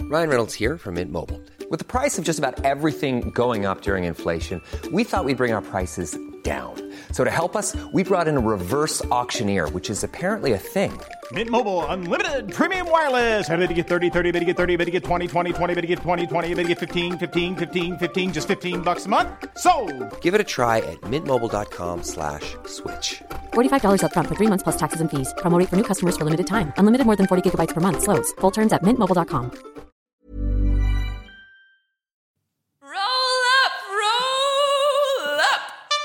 Ryan Reynolds here from Mint Mobile. With the price of just about everything going up during inflation, we thought we'd bring our prices down. So to help us, we brought in a reverse auctioneer, which is apparently a thing. Mint Mobile Unlimited Premium Wireless. How to get 30, 30, bit to get 30, bit to get 20, 20, 20, bit to get 20, 20, bit to get 15, 15, 15, 15, just $15 a month? Sold! Give it a try at mintmobile.com/switch. $45 up front for 3 months plus taxes and fees. Promo rate for new customers for limited time. Unlimited more than 40 gigabytes per month. Slows full terms at mintmobile.com. Roll up, roll up.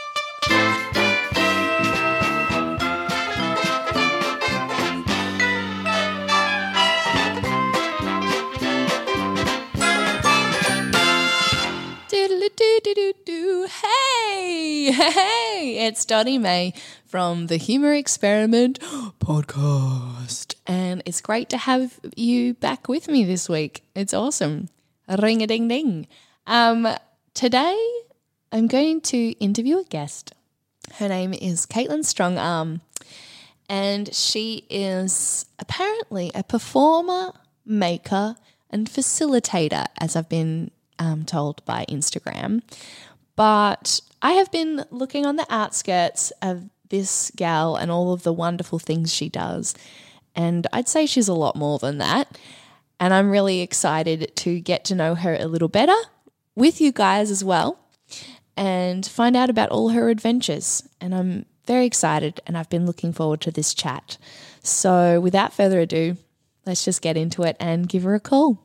Doodle-doo-doo-doo-doo. Hey, it's Dottie May from the Humour Experiment podcast. And it's great to have you back with me this week. It's awesome. Ring-a-ding-ding. Today I'm going to interview a guest. Her name is Caitlin Strongarm, and she is apparently a performer, maker, and facilitator, as I've been told by Instagram. But I have been looking on the outskirts of this gal and all of the wonderful things she does, and I'd say she's a lot more than that. And I'm really excited to get to know her a little better with you guys as well and find out about all her adventures. And I'm very excited, and I've been looking forward to this chat. So without further ado, let's just get into it and give her a call.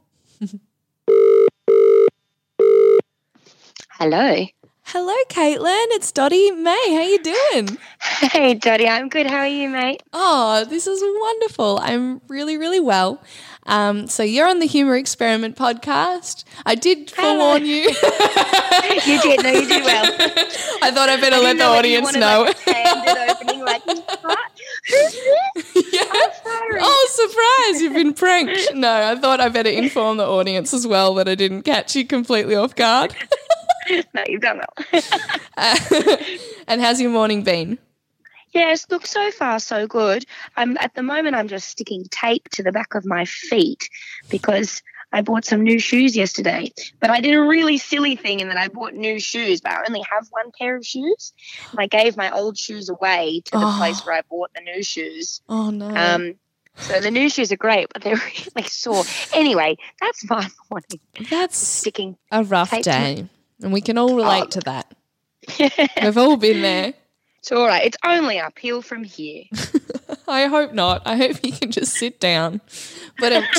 Hello. Hello, Caitlin. It's Dottie May. How you doing? Hey, Dottie. I'm good. How are you, mate? Oh, this is wonderful. I'm really, really well. So you're on the Humour Experiment podcast. I did forewarn you. You did. No, you did well. I thought I better let the audience know. Like, opening, like, what? Who's this? Yeah. I'm sorry. Oh, surprise. You've been pranked. No, I thought I better inform the audience as well that I didn't catch you completely off guard. No, you've done well. And how's your morning been? Yes, look, so far so good. At the moment I'm just sticking tape to the back of my feet because I bought some new shoes yesterday. But I did a really silly thing in that I bought new shoes, but I only have one pair of shoes. And I gave my old shoes away to the place where I bought the new shoes. Oh, no. So the new shoes are great, but they're really sore. Anyway, that's my morning. That's sticking a rough tape day, and we can all relate to that. Yeah. We've all been there. It's all right. It's only uphill from here. I hope not. I hope you can just sit down. But and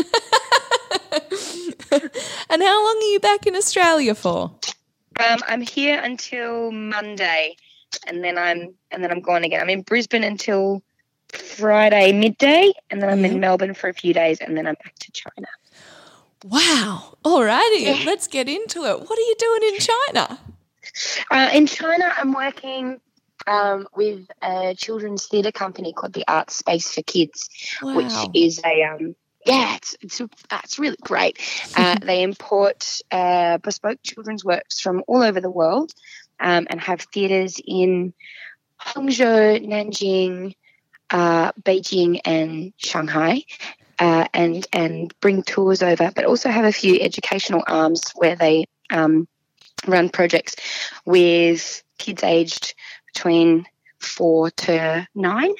how long are you back in Australia for? I'm here until Monday, and then I'm gone again. I'm in Brisbane until Friday midday, and then I'm in Melbourne for a few days, and then I'm back to China. Wow. All righty. Let's get into it. What are you doing in China? In China, I'm working with a children's theatre company called the Art Space for Kids, which is it's really great. They import bespoke children's works from all over the world and have theatres in Hangzhou, Nanjing, Beijing and Shanghai. And bring tours over, but also have a few educational arms where they run projects with kids aged between 4 to 9.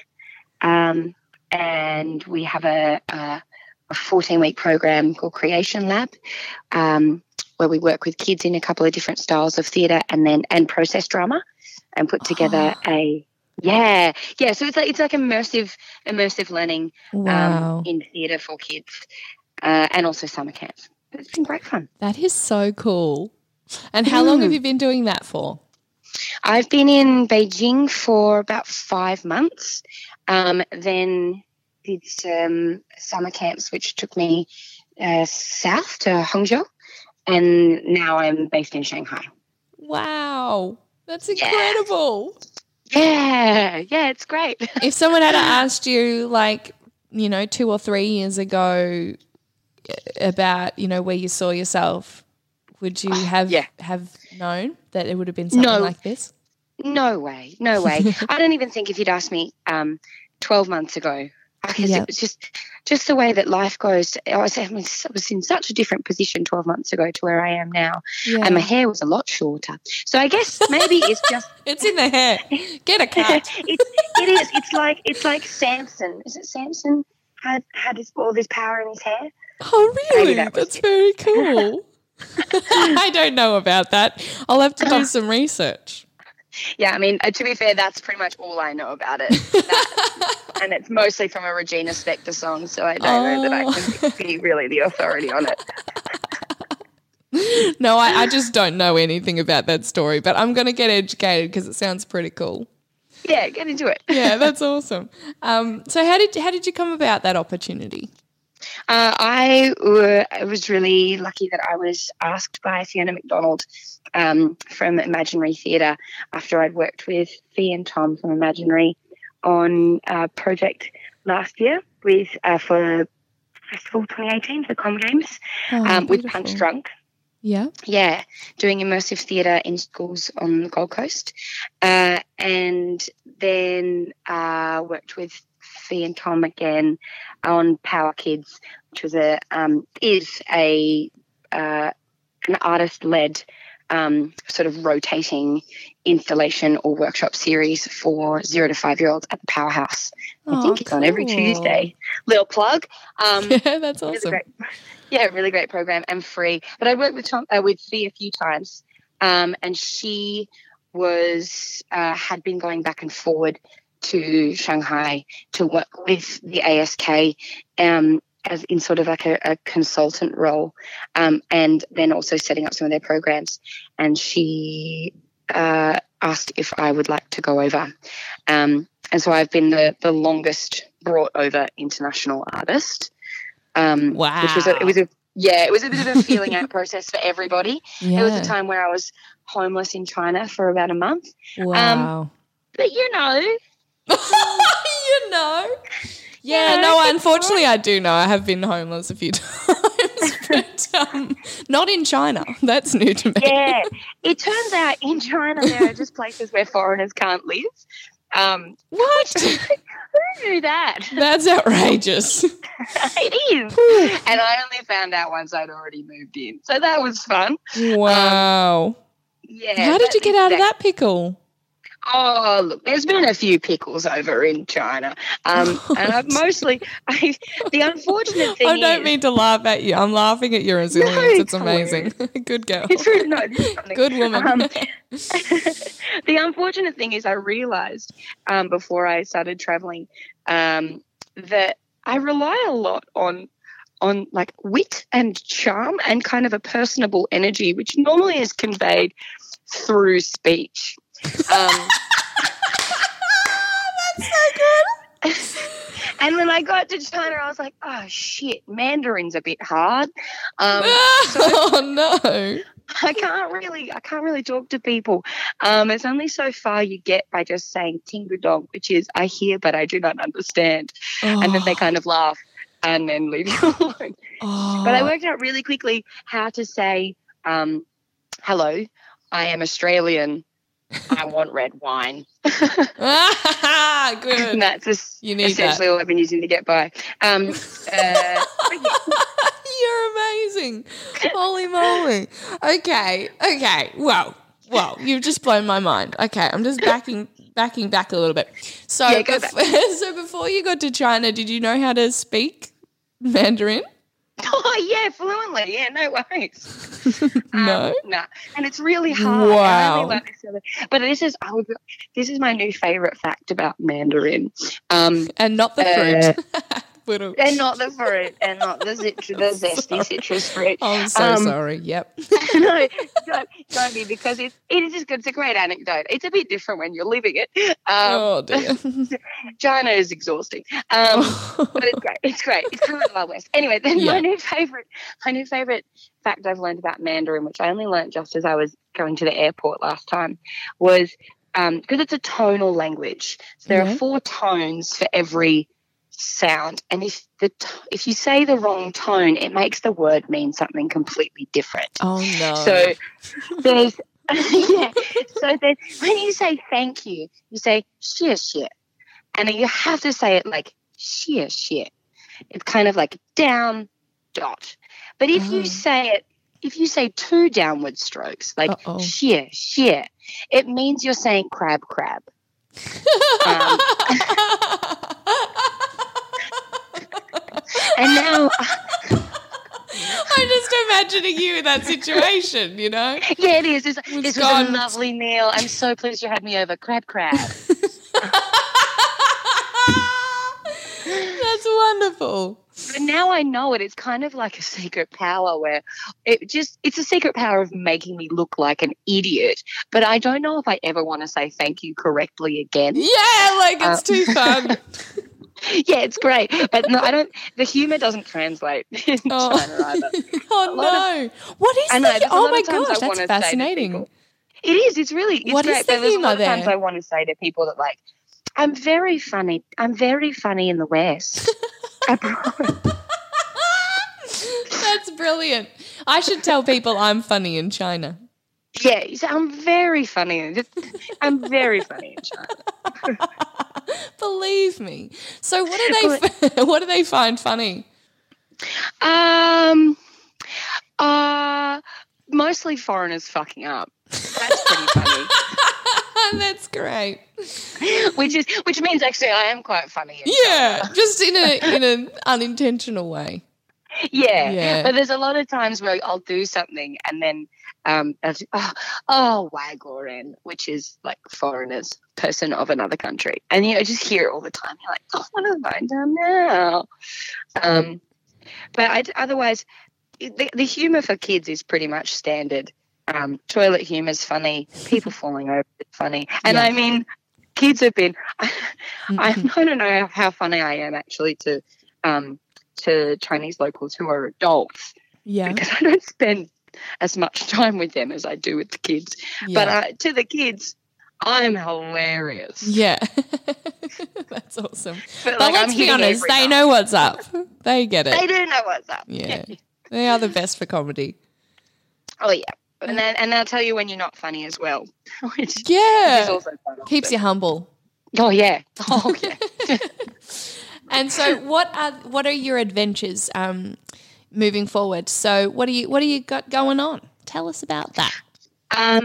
And we have a 14-week program called Creation Lab, where we work with kids in a couple of different styles of theatre and process drama, and put together so it's like immersive learning in theatre for kids, and also summer camps. It's been great fun. That is so cool. And how long have you been doing that for? I've been in Beijing for about 5 months, then did some summer camps which took me south to Hangzhou, and now I'm based in Shanghai. Wow, that's incredible. Yeah, it's great. If someone had asked you 2 or 3 years ago about, where you saw yourself, would you have known that it would have been something like this? No way. I don't even think if you'd asked me 12 months ago Because it was just the way that life goes. I was in such a different position 12 months ago to where I am now, and my hair was a lot shorter. So I guess maybe it's just it's in the hair. Get a cut. it is. It's like Samson. Is it Samson had all this power in his hair? Oh, really? That's very cool. I don't know about that. I'll have to do some research. Yeah, I mean, to be fair, that's pretty much all I know about it. And it's mostly from a Regina Spektor song, so I don't know that I can be really the authority on it. No, I just don't know anything about that story, but I'm going to get educated because it sounds pretty cool. Yeah, get into it. Yeah, that's awesome. So how did you come about that opportunity? I was really lucky that I was asked by Fiona McDonald from Imaginary Theatre after I'd worked with Fee and Tom from Imaginary on a project last year for Festival 2018 for Com Games with Punch Drunk. Yeah. Yeah, doing immersive theatre in schools on the Gold Coast. And then worked with Fee and Tom again on Power Kids, which was an artist-led sort of rotating installation or workshop series for 0 to 5-year-olds at the Powerhouse. I think it's on every Tuesday. Little plug. Yeah, that's awesome. Really great program and free. But I worked with Fee a few times, and she was had been going back and forward to Shanghai to work with the ASK as in sort of like a consultant role, and then also setting up some of their programs. And she asked if I would like to go over. And so I've been the longest brought over international artist. Wow. It was a bit of a feeling out process for everybody. Yeah. There was a time where I was homeless in China for about a month. Wow. But you know. Unfortunately I do know. I have been homeless a few times, but not in China. That's new to me. Yeah, it turns out in China there are just places where foreigners can't live. What? Who knew that? That's outrageous. It is. And I only found out once I'd already moved in. So that was fun. Wow. How did you get out of that pickle? Oh, look, there's been a few pickles over in China. And I've the unfortunate thing is... I don't mean to laugh at you. I'm laughing at your resilience. No, it's amazing. Good girl. Good woman. The unfortunate thing is I realised before I started travelling that I rely a lot on like wit and charm and kind of a personable energy, which normally is conveyed through speech. That's so good. And when I got to China, I was like, oh, shit, Mandarin's a bit hard. No. I can't really talk to people. It's only so far you get by just saying Tingudong, which is I hear but I do not understand. And then they kind of laugh and then leave you alone. But I worked out really quickly how to say, hello, I am Australian. I want red wine. Good. And that's essentially all I've been using to get by. You're amazing. Holy moly. Okay. Well, you've just blown my mind. Okay, I'm just backing back a little bit. So, so before you got to China, did you know how to speak Mandarin? Oh, yeah, fluently. Yeah, no worries. No? No. And it's really hard. Wow. But this is my new favourite fact about Mandarin. And not the fruit. And not the fruit, and not the zesty citrus fruit. I'm so sorry. Yep. No, don't be, because it is just good. It's a great anecdote. It's a bit different when you're living it. Oh dear. China is exhausting, but it's great. It's great. It's kind of the Wild West. Anyway, then my new favorite fact I've learned about Mandarin, which I only learned just as I was going to the airport last time, was because it's a tonal language. So there are 4 tones for every sound, and if you say the wrong tone, it makes the word mean something completely different. Oh no. So there's so then when you say thank you, you say xie xie, and then you have to say it like sheer. It's kind of like down, dot. But if you say 2 downward strokes, like sheer, it means you're saying crab. And now I'm just imagining you in that situation, you know? Yeah, it is. This was a lovely meal. I'm so pleased you had me over. Crab. That's wonderful. But now I know it. It's kind of like a secret power where it's a secret power of making me look like an idiot. But I don't know if I ever want to say thank you correctly again. Yeah, like it's too fun. Yeah, it's great. But no, I don't. The humour doesn't translate in China either. Oh no! What is that? Oh my gosh, that's fascinating. It is. It's really. It's what great. is the There's a lot humour of times I want to say to people that like, I'm very funny. I'm very funny in the West. I promise. That's brilliant. I should tell people I'm funny in China. Yeah, I'm very funny. I'm very funny in China. Believe me. So what do they find funny? Mostly foreigners fucking up. That's pretty funny. That's great. Which means actually I am quite funny. Yeah, just in an unintentional way. Yeah, but there's a lot of times where I'll do something and then Wagoren, which is like foreigners, person of another country, and just hear it all the time. You're like, what have I done now? But otherwise, the humour for kids is pretty much standard. Toilet humour is funny. People falling over is funny, and I mean, kids have been. I don't know how funny I am actually to Chinese locals who are adults. Yeah, because I don't spend as much time with them as I do with the kids. Yeah. But to the kids, I'm hilarious. Yeah, that's awesome. But let's be honest, they know what's up. They get it. They do know what's up. Yeah, they are the best for comedy. Oh yeah. And they'll tell you when you're not funny as well. Which is also fun. Keeps you humble. Oh yeah. And so, what are your adventures moving forward? So, what do you got going on? Tell us about that. I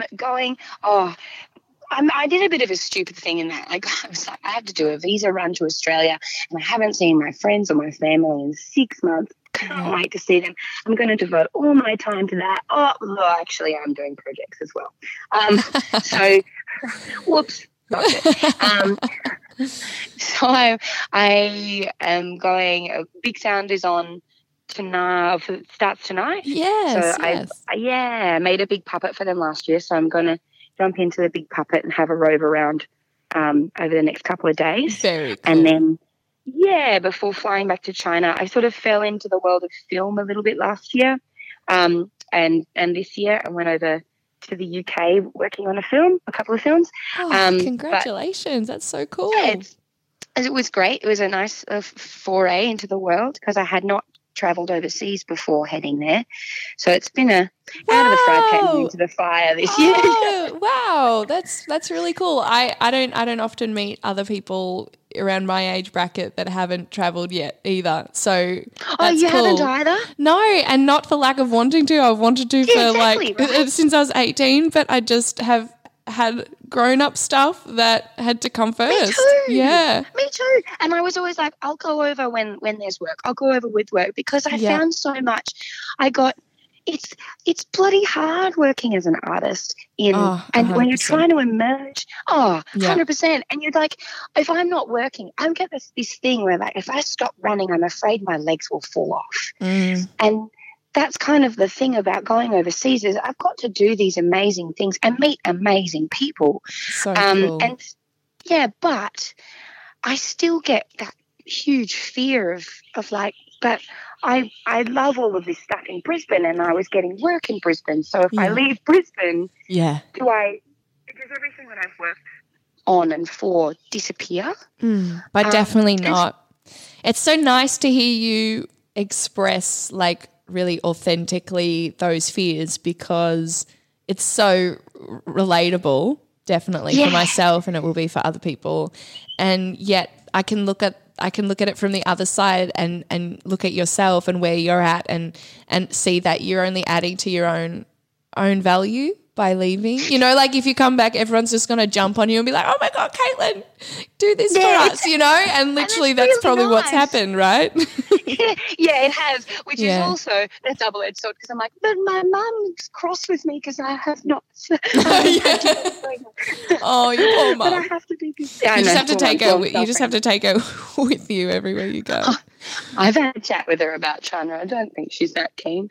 did a bit of a stupid thing in that. I was like, I have to do a visa run to Australia, and I haven't seen my friends or my family in 6 months. Can't wait to see them. I'm going to devote all my time to that. Actually, I'm doing projects as well. So, whoops. So I am going. Big Sound is on tonight. Starts tonight. Yes. So I made a big puppet for them last year. So I'm going to jump into the big puppet and have a rove around over the next couple of days. Very cool. And then. Yeah, before flying back to China, I sort of fell into the world of film a little bit last year, and this year I went over to the UK working on a couple of films. Congratulations! That's so cool. Yeah, it was great. It was a nice foray into the world because I had not travelled overseas before heading there, so it's been out of the fry pan into the fire this year. Wow, that's really cool. I don't often meet other people around my age bracket that haven't travelled yet either. So that's you cool. haven't either? No, and not for lack of wanting to. I've wanted to since I was 18, but I just have had grown-up stuff that had to come first. Me too. Yeah. Me too. And I was always like, I'll go over when there's work. I'll go over with work because I found so much. It's bloody hard working as an artist and when you're trying to emerge, 100%. And you're like, if I'm not working, I get this thing where like if I stop running, I'm afraid my legs will fall off. And that's kind of the thing about going overseas is I've got to do these amazing things and meet amazing people. So cool. And but I still get that huge fear of like, but I love all of this stuff in Brisbane and I was getting work in Brisbane. So if I leave Brisbane, does everything that I've worked on and for disappear? But definitely not. It's so nice to hear you express like really authentically those fears because it's so relatable, definitely for myself and it will be for other people. And yet I can look at I can look at it from the other side and look at yourself and where you're at and see that you're only adding to your own value by leaving. You know, like if you come back, everyone's just going to jump on you and be like, oh my God, Caitlin, do this for us, you know? And literally that's really probably what's happened, right? Yeah, it has, which is also a double-edged sword because I'm like, but my mum's cross with me because I have not. Oh, you poor mum. But I have to be good. You just have to take her. You just have to take her with you everywhere you go. I've had a chat with her about China. I don't think she's that keen.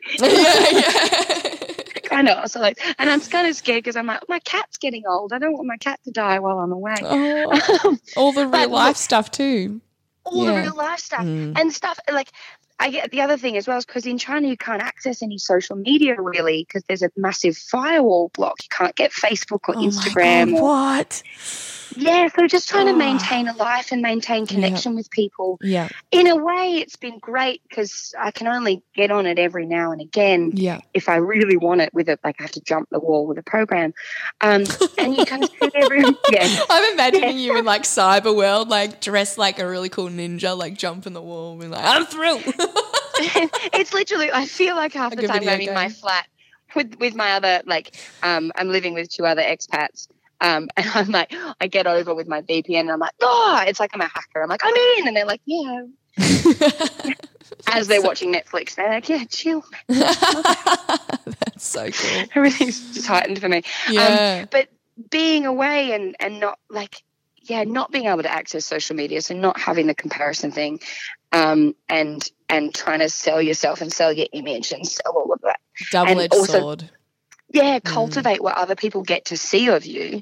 Kind of. So like, and I'm kind of scared because I'm like, my cat's getting old. I don't want my cat to die while I'm away. Oh, all the real life stuff too. All the real life stuff and stuff like. I get the other thing as well is because in China you can't access any social media really because there's a massive firewall block. You can't get Facebook or Instagram. My God, what? Yeah, so just trying to maintain a life and maintain connection with people. Yeah. In a way, it's been great because I can only get on it every now and again if I really want it with it. Like I have to jump the wall with a program. And you kind of see everyone. Yeah. I'm imagining you in like cyber world, like dressed like a really cool ninja, like jumping the wall and being like, I'm thrilled. It's literally, I feel like half the time I'm in my flat with my other, like, I'm living with 2 other expats. And I'm like, I get over with my VPN and I'm like, it's like I'm a hacker. I'm like, I'm in. And they're like, yeah. As they're watching Netflix, they're like, yeah, chill. That's so cool. Everything's just heightened for me. Yeah. But being away and not like, not being able to access social media, so not having the comparison thing, and trying to sell yourself and sell your image and sell all of that. Double-edged sword. Yeah, cultivate what other people get to see of you.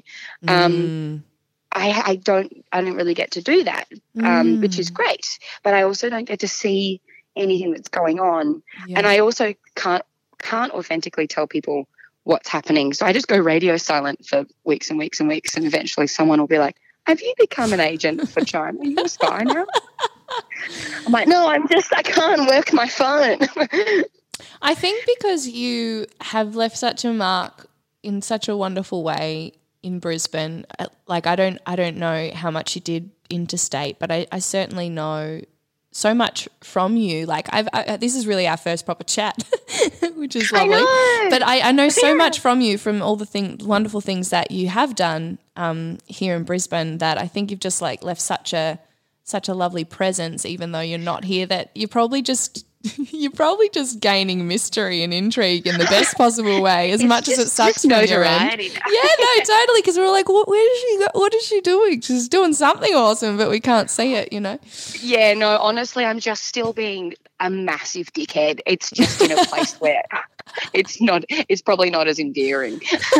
I don't really get to do that, which is great. But I also don't get to see anything that's going on, and I also can't authentically tell people what's happening. So I just go radio silent for weeks and weeks and weeks, and eventually someone will be like, "Have you become an agent for China? Are you a spy now?" I'm like, "No, I can't work my phone." I think because you have left such a mark in such a wonderful way in Brisbane, like I don't know how much you did interstate, but I certainly know so much from you. Like this is really our first proper chat, which is lovely. But I know so much from you, from all the wonderful things that you have done here in Brisbane, that I think you've just like left such a lovely presence, even though you're not here, that you're probably just gaining mystery and intrigue in the best possible way, as much as it sucks from your end. Yeah, no, totally, because we're like, where is she go? What is she doing? She's doing something awesome, but we can't see it, you know? Yeah, no, honestly, I'm just still being a massive dickhead. It's just in a place where it's probably not as endearing.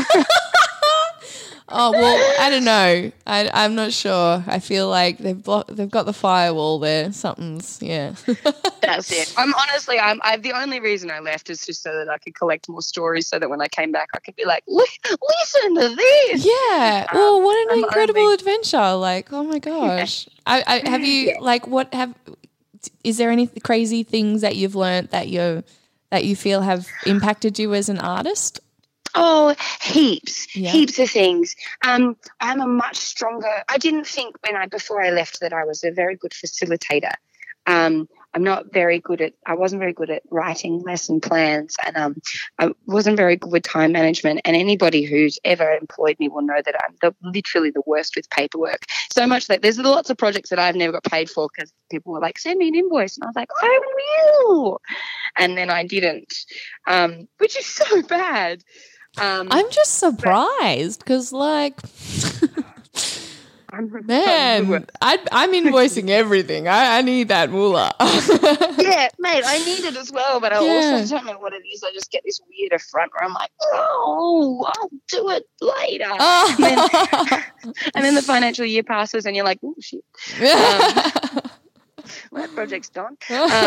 Oh, well, I don't know. I'm not sure. I feel like they've got the firewall there. Something's, That's it. I'm the only reason I left is just so that I could collect more stories, so that when I came back I could be like, listen to this. Yeah. Well, what an incredible adventure. Like, oh my gosh. I have you, like, is there any crazy things that you've learnt that you feel have impacted you as an artist? Oh, heaps of things. I'm a much stronger. I didn't think before I left that I was a very good facilitator. I wasn't very good at writing lesson plans, and I wasn't very good with time management. And anybody who's ever employed me will know that I'm literally the worst with paperwork. So much that there's lots of projects that I've never got paid for because people were like, "Send me an invoice," and I was like, "I will," and then I didn't, which is so bad. I'm just surprised because, like, man, I'm invoicing everything. I need that moolah. Yeah, mate, I need it as well, but I also don't know what it is. I just get this weird affront where I'm like, oh, I'll do it later. Oh. And then the financial year passes and you're like, oh, shit. Well, that project's done.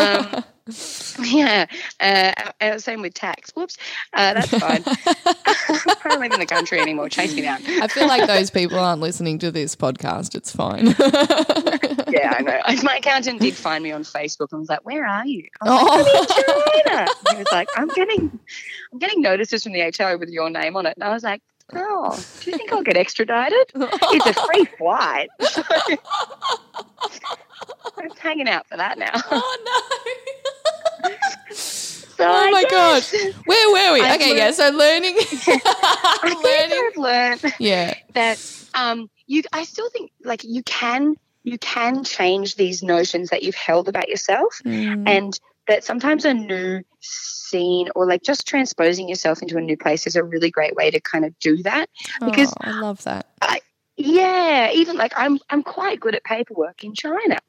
Same with tax. Whoops. That's fine. I don't live in the country anymore. Chase me down. I feel like those people aren't listening to this podcast. It's fine. Yeah, I know. My accountant did find me on Facebook and was like, "Where are you?" I was like, "I'm in China." He was like, I'm getting notices from the HO with your name on it. And I was like, "Oh, do you think I'll get extradited?" It's a free flight. I'm hanging out for that now. Oh no. So Oh my guess God. Where were we? I've Okay, yeah, learned- so learning. I think I've learned Yeah. that I still think like you can change these notions that you've held about yourself, and that sometimes a new scene or like just transposing yourself into a new place is a really great way to kind of do that, because I love that. even like I'm quite good at paperwork in China.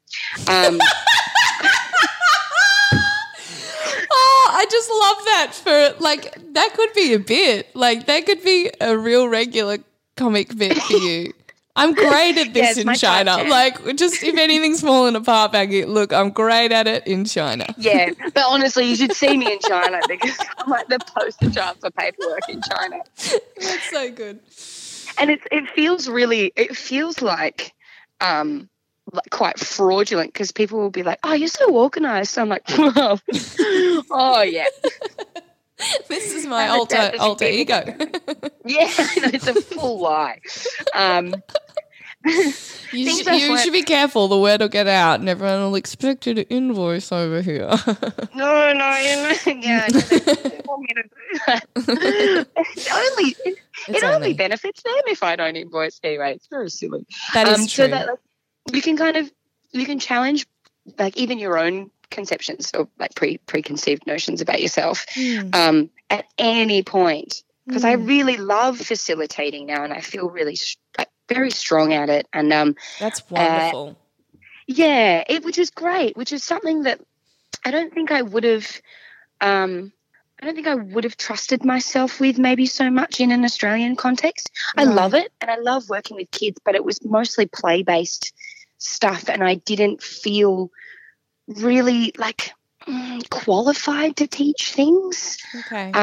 Oh, I just love that for like that could be a bit. Like that could be a real regular comic bit for you. I'm great at this it's in my China. type, Like just if anything's falling apart, Maggie, look, I'm great at it in China. Yeah, but honestly, you should see me in China because I'm like the poster child for paperwork in China. That's so good. And it feels like quite fraudulent because people will be like, "Oh, you're so organized." So I'm like, "Whoa, oh yeah." This is my I'm a alter ego. Yeah, it's a full lie. You Things I've learnt- should be careful. The word will get out, and everyone will expect you to invoice over here. No, yeah, they want me to do that. It only benefits them if I don't invoice anyway. It's very silly. That is true. So that like, you can challenge like even your own conceptions or like preconceived notions about yourself at any point, because I really love facilitating now, and I feel really very strong at it. And that's wonderful. Which is great. Which is something that I don't think I would have. I don't think I would have trusted myself with maybe so much in an Australian context. I love it, and I love working with kids, but it was mostly play-based stuff, and I didn't feel really like qualified to teach things. Okay.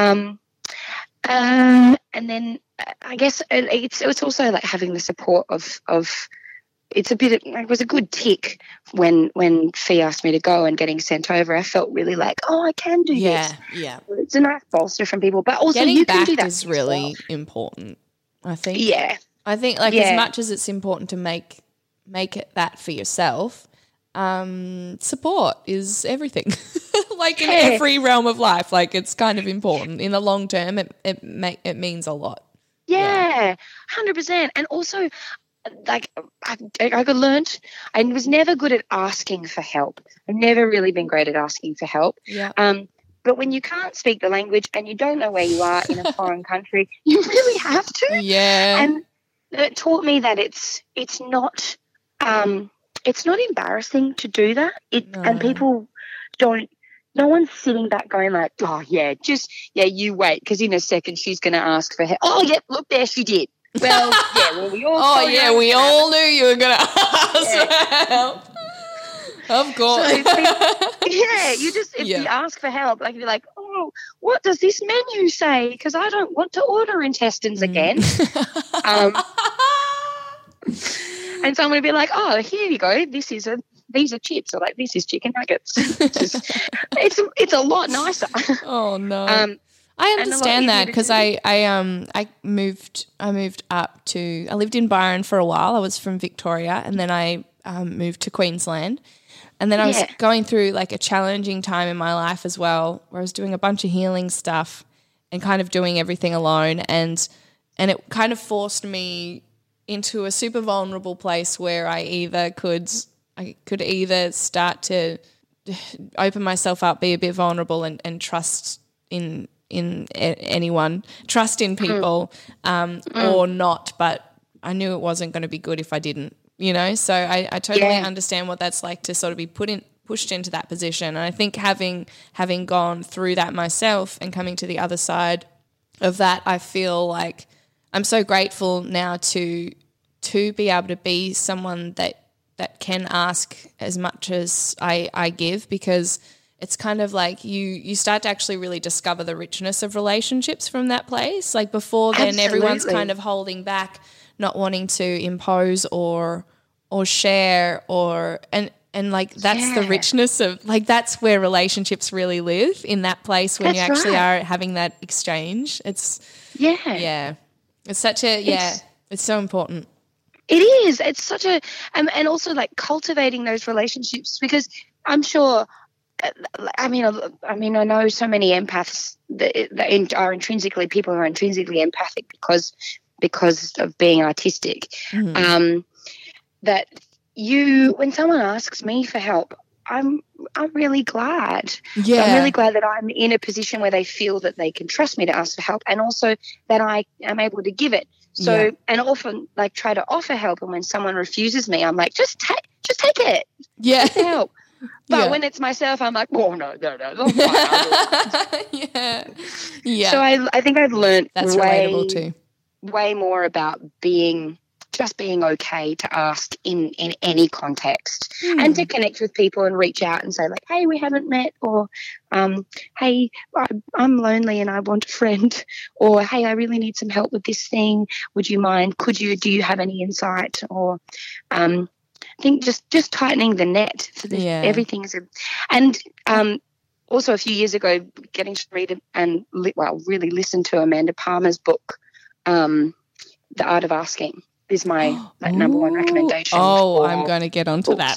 And then I guess it's also like having the support of it's a bit. It was a good tick when Fee asked me to go and getting sent over. I felt really like, oh, I can do this. Yeah. It's a nice bolster from people, but also Getting you back can do that is really important. I think. Yeah. I think like as much as it's important to make it that for yourself, support is everything. Like in every realm of life, like it's kind of important. In the long term, it means a lot. Yeah, 100%. And also, like I learned, I was never good at asking for help. I've never really been great at asking for help. Yeah. But when you can't speak the language and you don't know where you are in a foreign country, you really have to. Yeah. And it taught me that it's not embarrassing to do that. And people don't. No one's sitting back going like, oh yeah, you wait, because in a second she's going to ask for help. Oh yeah, look there, she did. Well, yeah, well we all. We all knew you were going to ask for help. Of course. So if you ask for help, like you're like, oh, what does this menu say? Because I don't want to order intestines again. And someone would be like, oh, here you go. These are chips, or like this is chicken nuggets. It's a lot nicer. Oh no. I understand that because I moved up to, I lived in Byron for a while. I was from Victoria, and then I moved to Queensland. And then I was going through like a challenging time in my life as well, where I was doing a bunch of healing stuff and kind of doing everything alone. And it kind of forced me into a super vulnerable place where I could either start to open myself up, be a bit vulnerable and trust in anyone, trust in people, or not. But I knew it wasn't going to be good if I didn't. You know, so I totally understand what that's like to sort of be pushed into that position. And I think having gone through that myself and coming to the other side of that, I feel like I'm so grateful now to be able to be someone that can ask as much as I give, because it's kind of like you start to actually really discover the richness of relationships from that place. Like before then, everyone's kind of holding back, not wanting to impose or share and like that's the richness of, like, that's where relationships really live, in that place when you actually are having that exchange. It's it's such a it's so important. It is. It's such a and also like cultivating those relationships, because I'm sure. I mean, I know so many empaths that are intrinsically people who are intrinsically empathic because of being artistic. That when someone asks me for help, I'm really glad. Yeah. I'm really glad that I'm in a position where they feel that they can trust me to ask for help, and also that I am able to give it. So, and often like try to offer help, and when someone refuses me, I'm like, just take it. Yeah. Take the help. But when it's myself, I'm like, oh, no. That's fine. Yeah. So I think I've learned that's relatable too. Way more about being okay to ask in any context, and to connect with people and reach out and say like, hey, we haven't met, or hey, I'm lonely and I want a friend, or hey, I really need some help with this thing. Would you mind? Do you have any insight? Or I think just tightening the net for everything is also a few years ago, getting to read and really listen to Amanda Palmer's book, The Art of Asking, is my number one recommendation. Oh, I'm going to get onto that.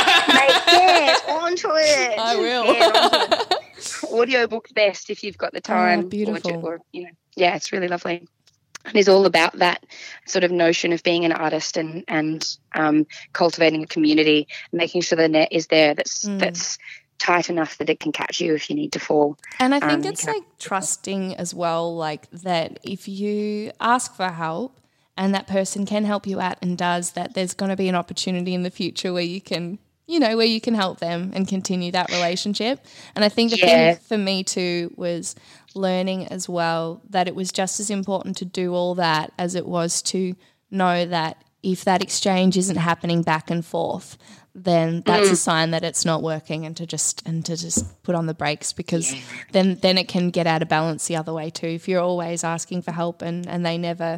Get onto it. I will. Get onto it. Audiobook's best if you've got the time. Beautiful. Or it's really lovely. It is all about that sort of notion of being an artist and cultivating a community, making sure the net is there that's tight enough that it can catch you if you need to fall. And I think it's like trusting as well, like that if you ask for help and that person can help you out and does, that there's going to be an opportunity in the future where you can help them and continue that relationship. And I think the thing for me too was learning as well that it was just as important to do all that as it was to know that if that exchange isn't happening back and forth, then that's a sign that it's not working, and to just put on the brakes, because then it can get out of balance the other way too. If you're always asking for help and they never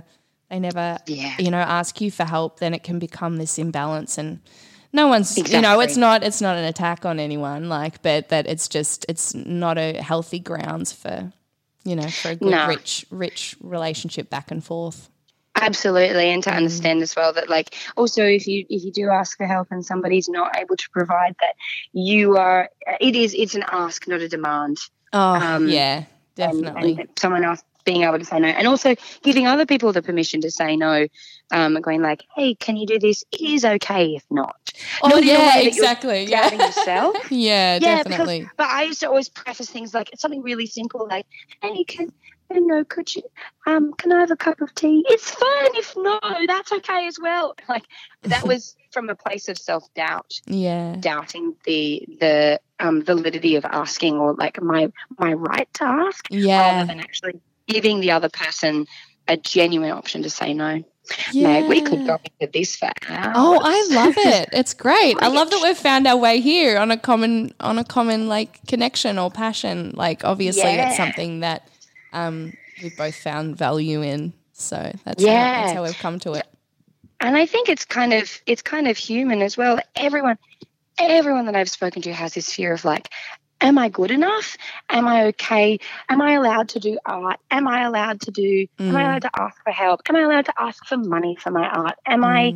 ask you for help, then it can become this imbalance, and no one's it's not an attack on anyone, but that it's not a healthy grounds for for a good rich relationship back and forth. Absolutely, and to understand as well that also if you do ask for help and somebody's not able to provide that, it's an ask, not a demand. Definitely. And someone else being able to say no, and also giving other people the permission to say no, going like, hey, can you do this? It is okay if not. Oh, yeah, exactly. Doubting yourself. Yeah, definitely. But I used to always preface things like it's something really simple, like, hey, could you, can I have a cup of tea? It's fine if no, that's okay as well. That was from a place of self-doubt. Yeah. Doubting the validity of asking, or my right to ask. Yeah. Rather than actually giving the other person a genuine option to say no. Yeah. Mate, we could go into this for hours. Oh, I love it. It's great. I love that we've found our way here on a common connection or passion. Obviously it's something that we've both found value in. So that's how we've come to it. And I think it's kind of human as well. Everyone that I've spoken to has this fear of am I good enough? Am I okay? Am I allowed to do art? Am I allowed to ask for help? Am I allowed to ask for money for my art? Am I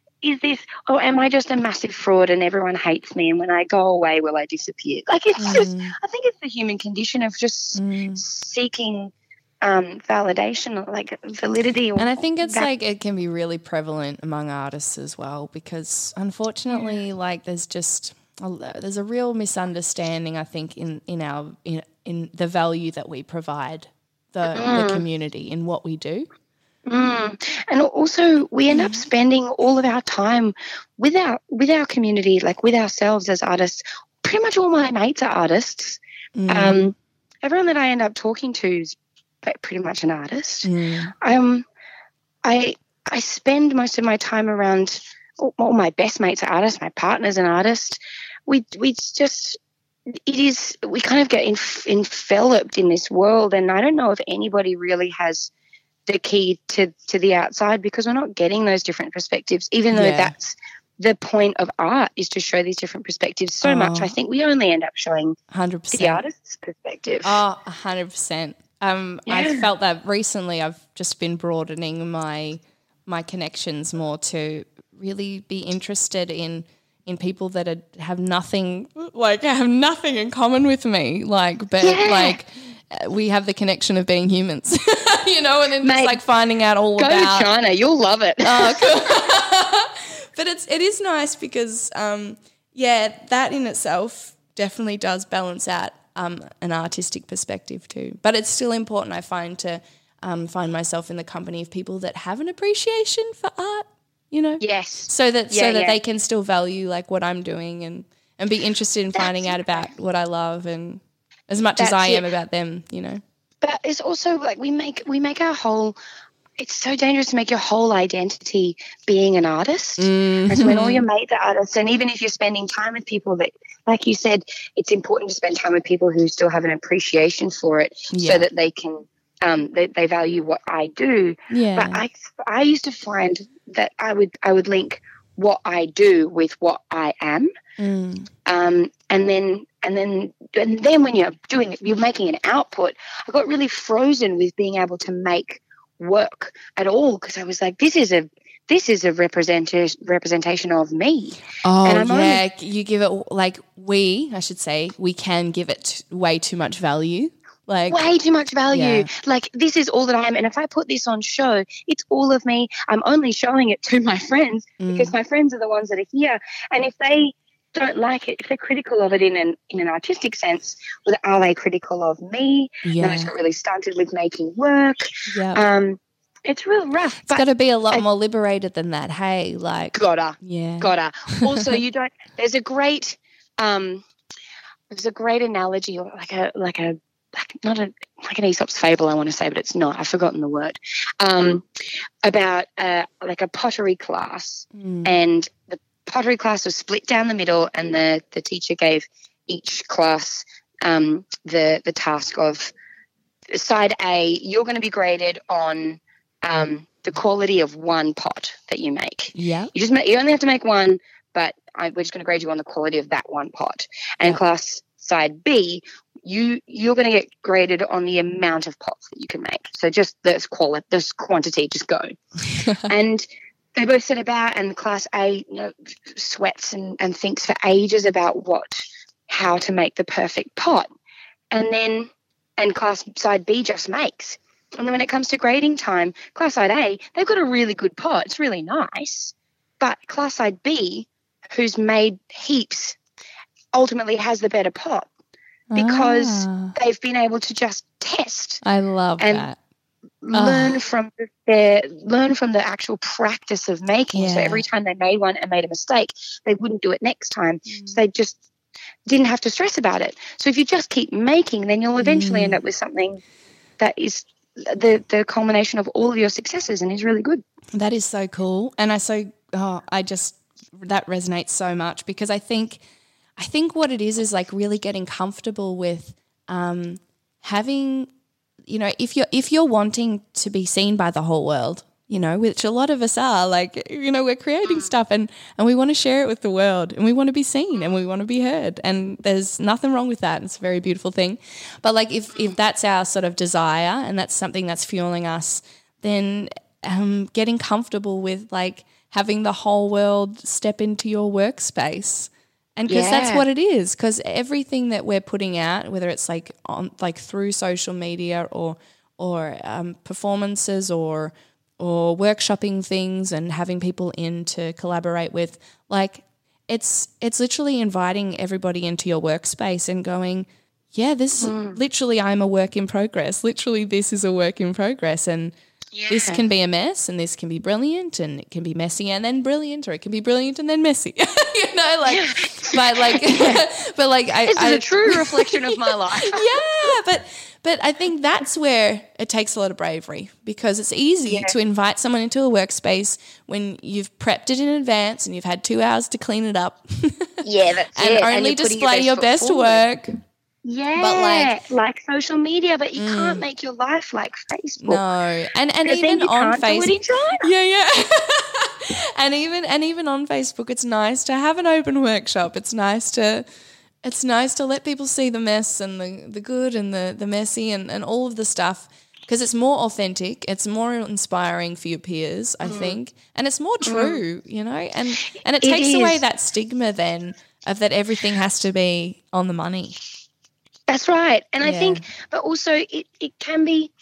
just a massive fraud and everyone hates me, and when I go away, will I disappear? It's just, I think it's the human condition of just seeking validation, validity. And I think it's it can be really prevalent among artists as well, because unfortunately, there's a real misunderstanding, I think, in the value that we provide the community in what we do. And also we end up spending all of our time with our community, with ourselves as artists. Pretty much all my mates are artists. Everyone that I end up talking to is pretty much an artist. I spend most of my time around all my best mates are artists, my partner's an artist. We kind of get enveloped in this world, and I don't know if anybody really has the key to the outside, because we're not getting those different perspectives, even though that's the point of art, is to show these different perspectives so much. I think we only end up showing 100% the artist's perspective. 100%. I felt that recently. I've just been broadening my connections more to really be interested in people that have nothing in common with me, we have the connection of being humans, and then Mate, just like finding out all go about to China, you'll love it. Oh, cool. But it is nice because that in itself definitely does balance out an artistic perspective too. But it's still important, I find, to find myself in the company of people that have an appreciation for art, Yes. so that they can still value like what I'm doing and be interested in finding out about what I love, and as much as I am about them, But it's also like we make our whole. It's so dangerous to make your whole identity being an artist. And so when all your mates are artists, and even if you're spending time with people that, like you said, it's important to spend time with people who still have an appreciation for it, so that they can they value what I do. Yeah. But I used to find that I would link what I do with what I am. And then when you're doing it, you're making an output. I got really frozen with being able to make work at all, because I was like, this is a representation of me. Oh, and you give it we can give it way too much value. Like way too much value. Yeah. Like, this is all that I am, and if I put this on show, it's all of me. I'm only showing it to my friends because my friends are the ones that are here, and if they don't like it, if they're critical of it in an artistic sense, are they critical of me? Yeah. No, it's got really started with making work. Yeah. It's real rough. It's got to be a lot more liberated than that. Hey, like gotta. Also, there's a great analogy, or like an Aesop's fable, I want to say, but it's not. I've forgotten the word. About like a pottery class, and the pottery class was split down the middle, and the teacher gave each class the task of side A, you're going to be graded on the quality of one pot that you make. Yeah. You only have to make one, but we're just going to grade you on the quality of that one pot. And class side B, you're going to get graded on the amount of pots that you can make. So just this quantity, just go. And they both sit about, and class A sweats and thinks for ages about how to make the perfect pot. And class side B just makes. And then when it comes to grading time, class side A, they've got a really good pot. It's really nice. But class side B, who's made heaps, ultimately has the better pot because they've been able to just test. I love that. Learn from the actual practice of making. So every time they made one and made a mistake, they wouldn't do it next time. So they just didn't have to stress about it. So if you just keep making, then you'll eventually end up with something that is the culmination of all of your successes and is really good. That is so cool. And that resonates so much, because I think what it is like really getting comfortable with having, if you're wanting to be seen by the whole world, which a lot of us are, like, we're creating stuff and we want to share it with the world, and we want to be seen and we want to be heard, and there's nothing wrong with that. It's a very beautiful thing. But like if that's our sort of desire and that's something that's fueling us, then getting comfortable with like having the whole world step into your workspace. And because that's what it is, because everything that we're putting out, whether it's like through social media or performances or workshopping things and having people in to collaborate with, like it's literally inviting everybody into your workspace and going, this literally I'm a work in progress. Literally this is a work in progress, and this can be a mess, and this can be brilliant, and it can be messy and then brilliant, or it can be brilliant and then messy. But this is a true reflection of my life. But I think that's where it takes a lot of bravery, because it's easy to invite someone into a workspace when you've prepped it in advance and you've had 2 hours to clean it up. And only display your best work. Yeah, but like social media, but you can't make your life like Facebook. No, and even on Facebook, and even on Facebook, it's nice to have an open workshop. It's nice to let people see the mess and the good and the messy and all of the stuff, because it's more authentic, it's more inspiring for your peers, I think, and it's more true, you know, and it takes away that stigma then of that everything has to be on the money. That's right. And I think, but also it can be,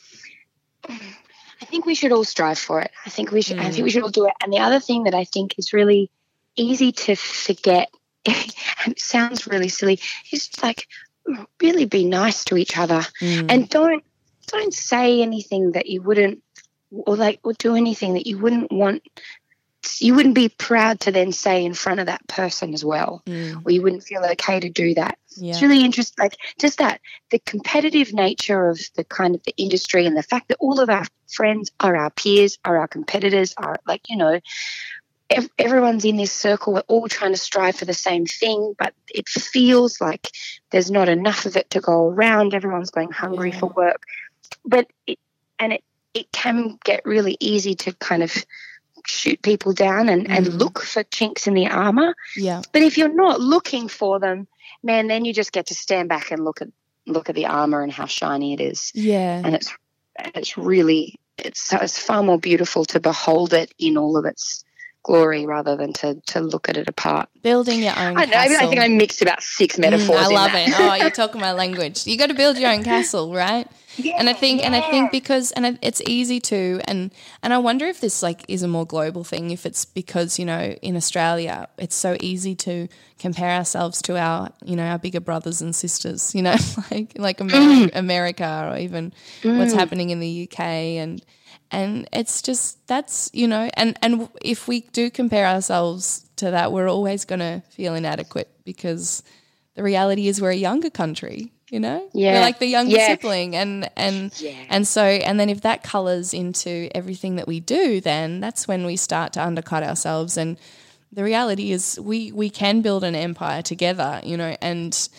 I think we should all strive for it. I think we should all do it. And the other thing that I think is really easy to forget, and it sounds really silly, is like really be nice to each other and don't say anything that you wouldn't, or do anything that you wouldn't want. You wouldn't be proud to then say in front of that person as well, or you wouldn't feel okay to do that. Yeah. It's really interesting, like just that, the competitive nature of the kind of the industry and the fact that all of our friends are our peers, are our competitors, are like, you know, everyone's in this circle. We're all trying to strive for the same thing, but it feels like there's not enough of it to go around. Everyone's going hungry for work. But it can get really easy to kind of shoot people down and look for chinks in the armor. Yeah. But if you're not looking for them, man, then you just get to stand back and look at the armor and how shiny it is. Yeah. And it's really it's far more beautiful to behold it in all of its glory rather than to look at it apart. Building your own castle. I think I mixed about 6 metaphors. I love it. Oh, you're talking my language. You got to build your own castle, right? Yeah, and I think because it's easy to and I wonder if this like is a more global thing, if it's because, you know, in Australia it's so easy to compare ourselves to our, you know, our bigger brothers and sisters, you know, like America or even what's happening in the UK and it's just that's, you know, and if we do compare ourselves to that, we're always going to feel inadequate because the reality is we're a younger country. You know, we're like the younger sibling, and so then if that colours into everything that we do, then that's when we start to undercut ourselves. And the reality is, we can build an empire together, you know, and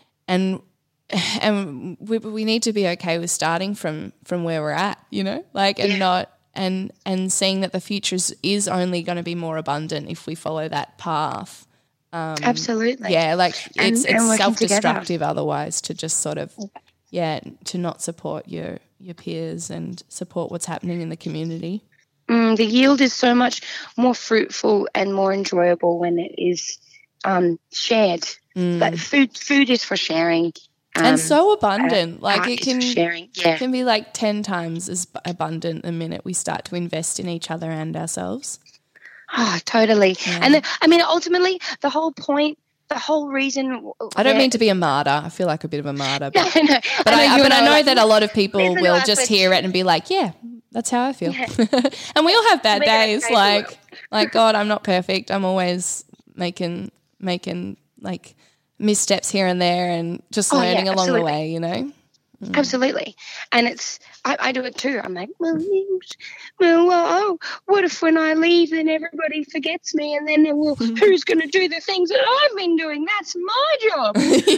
we need to be okay with starting from where we're at, you know, like and not and seeing that the future is only going to be more abundant if we follow that path. Absolutely. Yeah, like it's self-destructive otherwise to just sort of, to not support your peers and support what's happening in the community. The yield is so much more fruitful and more enjoyable when it is shared. But food is for sharing. And so abundant. Like it can, sharing. It can be like 10 times as abundant the minute we start to invest in each other and ourselves. Oh, totally. Yeah. And ultimately, the whole point, the whole reason. I don't mean to be a martyr. I feel like a bit of a martyr. But, no. But I know that a lot of people will just hear it and be like, yeah, that's how I feel. Yeah. And we all have bad days. Like, God, I'm not perfect. I'm always making like missteps here and there and just learning along the way, you know. Absolutely. And I do it too. I'm like, well, what if when I leave then everybody forgets me and then who's going to do the things that I've been doing? That's my job.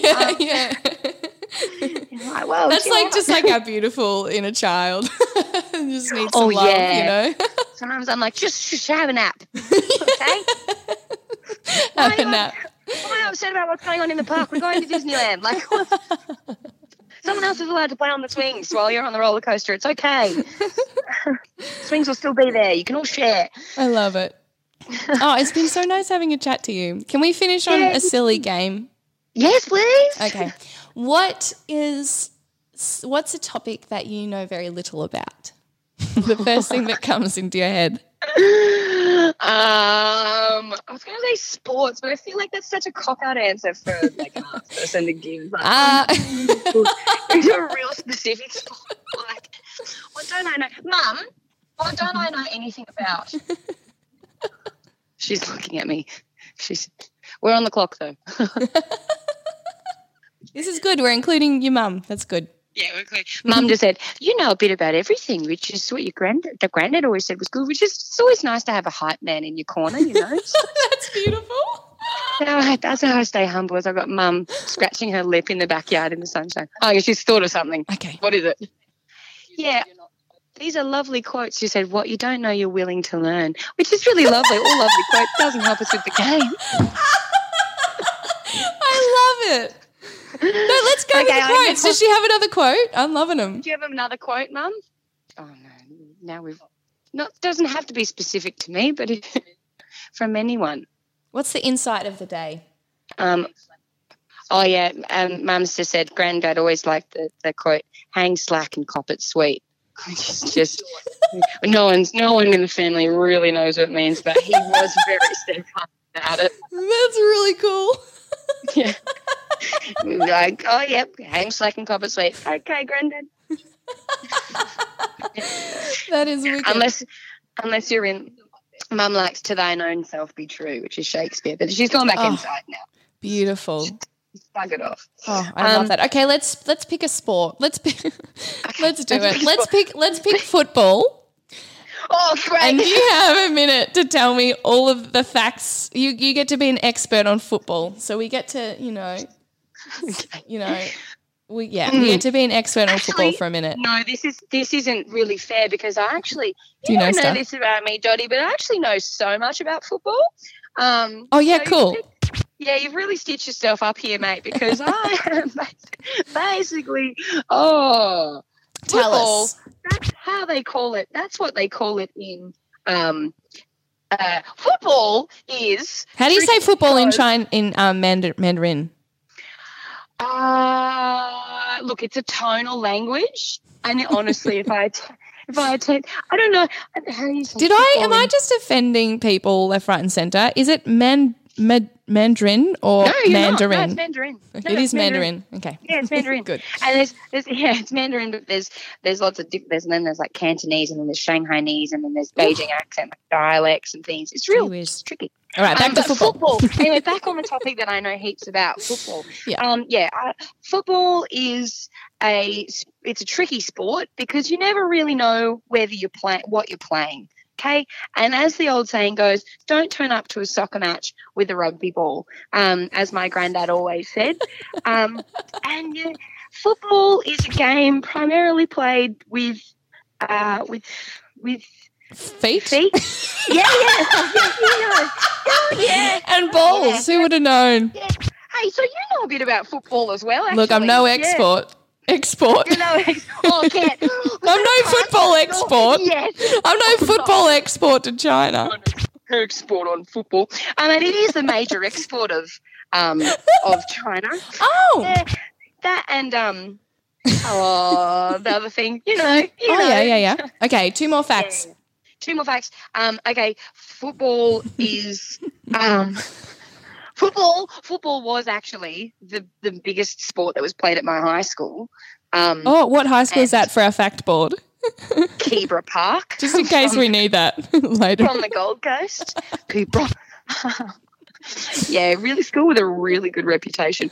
Like, well, that's like just like our beautiful inner child. Just needs some love, you know. Sometimes I'm like, just have a nap. Okay? Have a nap. Why am I upset about what's going on in the park? We're going to Disneyland. Like, what? Someone else is allowed to play on the swings while you're on the roller coaster. It's okay. Swings will still be there. You can all share. I love it. Oh, it's been so nice having a chat to you. Can we finish on a silly game? Yes, please. Okay. What's a topic that you know very little about? The first thing that comes into your head. I was going to say sports, but I feel like that's such a cop-out answer for like an arts person to give. Like, it's a real specific sport. Like, what don't I know? Mum, what don't I know anything about? She's looking at me. We're on the clock though. This is good. We're including your mum. That's good. Yeah, we're clear. Mum just said, you know a bit about everything, which is what the granddad always said was good, which is it's always nice to have a hype man in your corner, you know. That's beautiful. That's how I stay humble, as I've got Mum scratching her lip in the backyard in the sunshine. Oh, she's thought of something. Okay. What is it? Yeah. These are lovely quotes. She said, what you don't know you're willing to learn, which is really lovely. All lovely quotes. Doesn't help us with the game. I love it. No, let's go to the quotes. Does she have another quote? I'm loving them. Do you have another quote, Mum? Oh no! Now we've not. Doesn't have to be specific to me, but from anyone. What's the insight of the day? Oh yeah, Mum's just said Granddad always liked the quote, "Hang slack and cop it sweet." Just no one in the family really knows what it means, but he was very steadfast about it. That's really cool. Yeah. Like, oh yep, hang slack and cop it sweet. Okay, Granddad. That is wicked. Unless you're in, Mum likes "To thine own self be true," which is Shakespeare, but she's gone back inside now. Beautiful. Bug it off. Oh, I love that. Okay, let's pick a sport. Let's do it. Let's pick football. Oh, great. And you have a minute to tell me all of the facts. You get to be an expert on football. So we get to, we get to be an expert on football for a minute. No, this isn't really fair because I actually Do you don't know this about me, Dottie, but I actually know so much about football. Cool. Yeah, you've really stitched yourself up here, mate, because I am basically, Tell football, us. that's how they call it. That's what they call it in football is. How do you say football in Mandarin? Look, it's a tonal language, and honestly, if I take, I don't know how you say. Am I just offending people left, right, and centre? Is it Mandarin or no, you're Mandarin? Not. No, it's Mandarin. It is Mandarin. Okay. Yeah, it's Mandarin. Good. And it's Mandarin, but there's lots of different. And then there's like Cantonese, and then there's Shanghainese, and then there's Beijing accent, like dialects and things. It's it's tricky. All right, back to football. Anyway, back on the topic that I know heaps about, football. Yeah. Football is it's a tricky sport because you never really know whether you're what you're playing. Okay, and as the old saying goes, don't turn up to a soccer match with a rugby ball, as my granddad always said. Football is a game primarily played with feet. Yeah. And balls. Yeah. Who would have known? Yeah. Hey, so you know a bit about football as well, actually. Look, I'm no export. You know, can't. I'm no football export. Yes. I'm no football export to China. Export on football. And it is the major export of China. Oh. Yeah, that and the other thing, you know. Yeah. Okay, two more facts. Yeah. Two more facts. Okay, football is Football was actually the biggest sport that was played at my high school. What high school is that for our fact board? Keebra Park. Just in case we need that later. From the Gold Coast. Keebra. Yeah, really school with a really good reputation.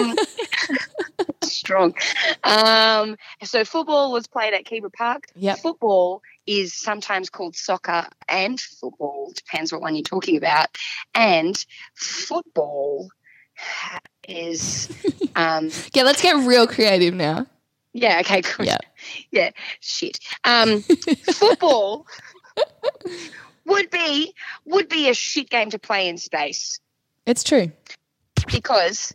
Strong. So football was played at Keebra Park. Yep. Football is sometimes called soccer and football, depends what one you're talking about. And football is yeah, let's get real creative now. Yeah, okay, good. Yeah. Yeah, shit. Football would be a shit game to play in space. It's true. Because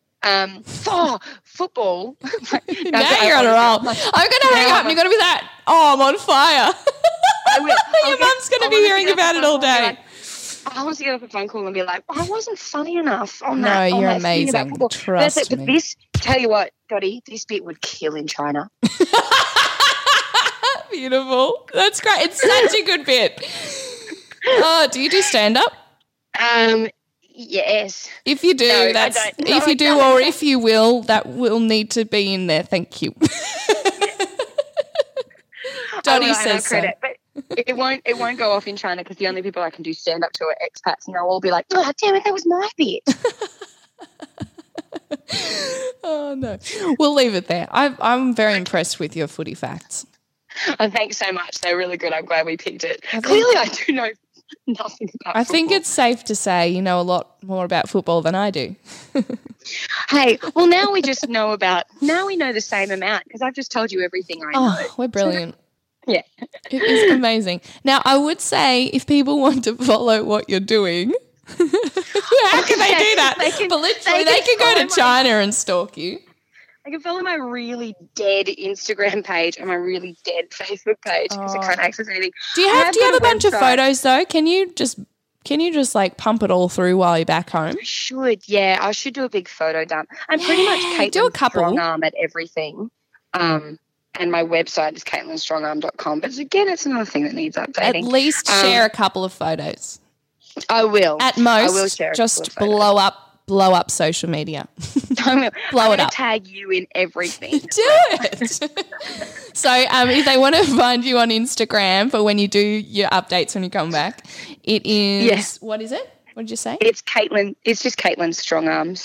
football. Now you're on a roll. I'm going to hang up. You've got to be that. Oh, I'm on fire. Your mum's going to be hearing about it all day. I want to get off a phone call and be like, I wasn't funny enough on no, that. No, you're that amazing. Trust me. But this, tell you what, Dottie, this bit would kill in China. Beautiful. That's great. It's such a good bit. Oh, do you do stand-up? Yes. If you do, no, that's I don't. No, if you do, or if you will, that will need to be in there. Thank you. Dottie says so. But it won't go off in China because the only people I can do stand up to are expats, and they'll all be like, "Oh, damn it, that was my bit." Oh no, we'll leave it there. I'm very impressed with your footy facts. Oh, thanks so much. They're really good. I'm glad we picked it. Clearly, I do know nothing about. I think it's safe to say you know a lot more about football than I do. Hey, well now we just know now we know the same amount because I've just told you everything I know. Oh, we're brilliant. Yeah. It is amazing. Now, I would say if people want to follow what you're doing, how can they do that? But literally, they can go to China and stalk you. They can follow my really dead Instagram page and my really dead Facebook page because I can't access anything. Do you have a bunch of photos though? Can you just like pump it all through while you're back home? I should, yeah. I should do a big photo dump. I'm pretty much Caitlin do a couple. Strongarm at everything. And my website is CaitlinStrongarm.com. But again, it's another thing that needs updating. At least share a couple of photos. I will. At most, I will share just blow up social media. I will. Blow it up. Tag you in everything. Do it. So if they want to find you on Instagram for when you do your updates when you come back, it is, what is it? What did you say? It's Caitlin. It's just Caitlin Strongarm,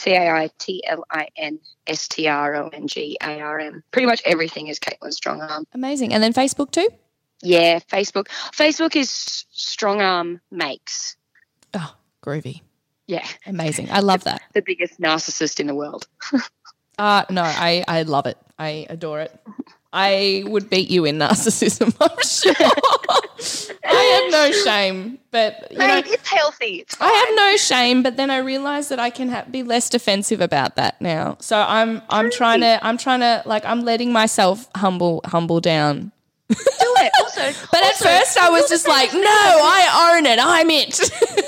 CaitlinStrongarm. Pretty much everything is Caitlin Strongarm. Amazing. And then Facebook too? Yeah, Facebook. Facebook is Strongarm Makes. Oh, groovy. Yeah. Amazing. I love that. The biggest narcissist in the world. No, I love it. I adore it. I would beat you in narcissism, I'm sure. I have no shame, but it's healthy. It's fine. I have no shame, but then I realise that I can be less defensive about that now. So I'm trying to like I'm letting myself humble down. Do it. But at first I was just like, no, I own it. I'm it.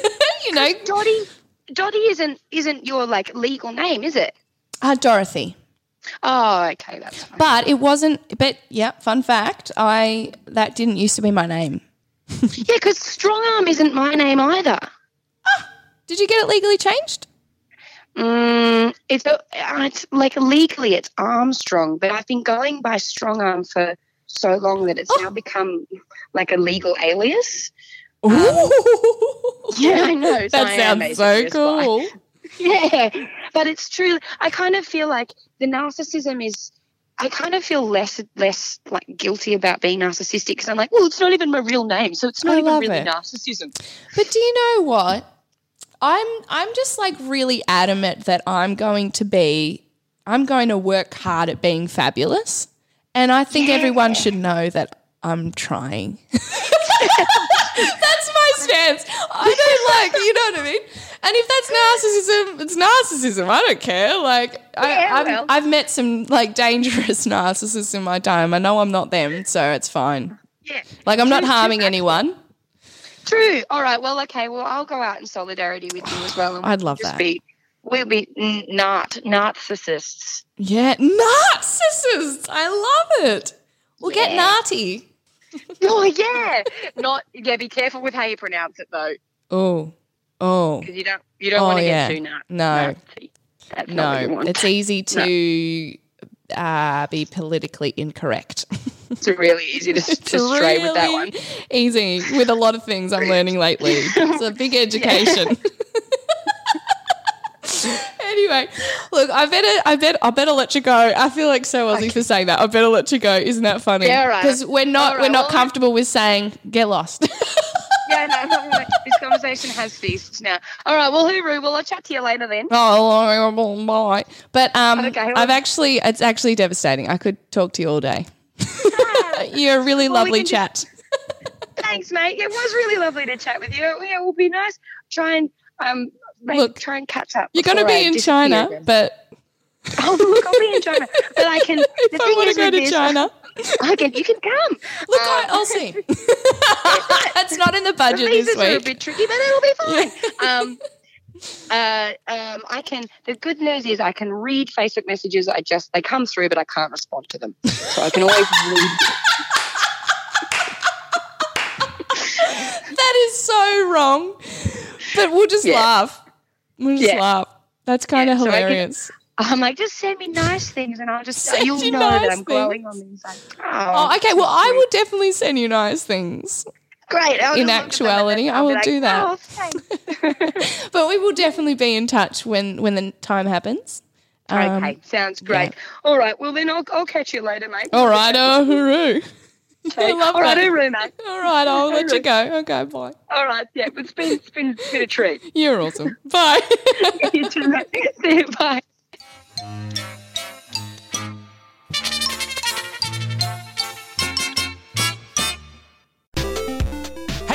Dottie isn't your like legal name, is it? Dorothy. Oh, okay, that's fine. But it wasn't. But yeah, fun fact, that didn't used to be my name. Yeah, because Strongarm isn't my name either. Did you get it legally changed? It's like legally it's Armstrong, but I've been going by Strongarm for so long that it's now become like a legal alias. Yeah, I know. That sounds so cool. Yeah, but it's true. I kind of feel like the narcissism is. I kind of feel less like guilty about being narcissistic because I'm like, well, it's not even my real name, so it's not even really narcissism. But do you know what? I'm just like really adamant that I'm going to work hard at being fabulous, and I think everyone should know that I'm trying. That's my stance. I don't like, you know what I mean? And if that's narcissism, it's narcissism. I don't care. Like, I've met some like dangerous narcissists in my time. I know I'm not them, so it's fine. Yeah. Like, I'm not harming anyone. True. All right. Well, okay. Well, I'll go out in solidarity with you as well. I'd love that. We'll be narcissists. Yeah, narcissists. I love it. We'll get narty. Oh, yeah. Be careful with how you pronounce it, though. Oh. Because you don't want to get too narty. No. That's not what you want. It's easy to be politically incorrect. It's really easy to stray with that one. Easy with a lot of things I'm learning lately. It's a big education. Anyway, look, I better let you go. I feel like so Aussie for saying that. I better let you go. Isn't that funny? Yeah, right. Because we're not comfortable with saying get lost. Yeah, no. This conversation has ceased now. All right, well, hooroo. Well, I'll chat to you later then. Oh, bye. But okay, it's actually devastating. I could talk to you all day. You're a really lovely chat. Thanks, mate. It was really lovely to chat with you. Yeah, it will be nice. Try and catch up. You're going to be in China, but I'll be in China. But I can. If I want to go to China. You can come. Look, I'll see. It's not in the budget this week. Are a bit tricky, but it'll be fine. I can. The good news is I can read Facebook messages. They come through, but I can't respond to them. So I can always read. That is so wrong. But we'll just laugh. We'll just laugh. That's kind of hilarious. I'm like, just send me nice things and I'll just you'll know that I'm growing on the inside. Oh, okay. Well, I will definitely send you nice things. Great. In actuality, I will do that. Oh, thanks. But we will definitely be in touch when the time happens. Okay, sounds great. Yeah. All right. Well, then I'll catch you later, mate. All right. Hooroo. Okay. All right, hooroo, mate. All right. I'll let you go. Okay, bye. All right. Yeah, it's been a treat. You're awesome. Bye. You too, mate. See you. Bye.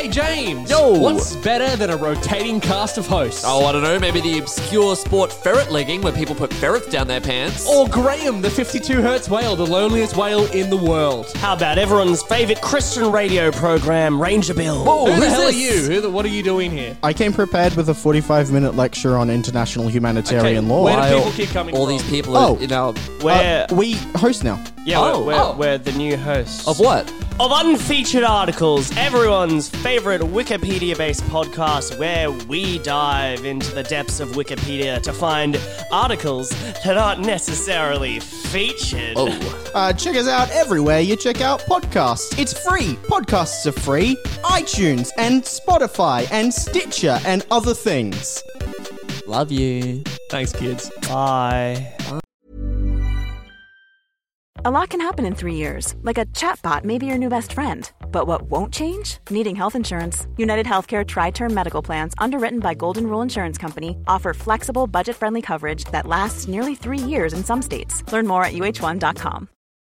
Hey, James! Yo! What's better than a rotating cast of hosts? Oh, I don't know, maybe the obscure sport ferret legging where people put ferrets down their pants. Or Graham, the 52 Hertz whale, the loneliest whale in the world. How about everyone's favourite Christian radio program, Ranger Bill? Who the hell are you? What are you doing here? I came prepared with a 45-minute lecture on international humanitarian law. Where do people keep coming All from? these people are, We host now. Yeah, we're the new hosts. Of what? Of Unfeatured Articles, everyone's favourite Wikipedia-based podcast where we dive into the depths of Wikipedia to find articles that aren't necessarily featured. Check us out everywhere you check out podcasts. It's free. Podcasts are free. iTunes and Spotify and Stitcher and other things. Love you. Thanks, kids. Bye. A lot can happen in 3 years, like a chatbot may be your new best friend. But what won't change? Needing health insurance. United Healthcare Tri-Term Medical Plans, underwritten by Golden Rule Insurance Company, offer flexible, budget-friendly coverage that lasts nearly 3 years in some states. Learn more at uh1.com.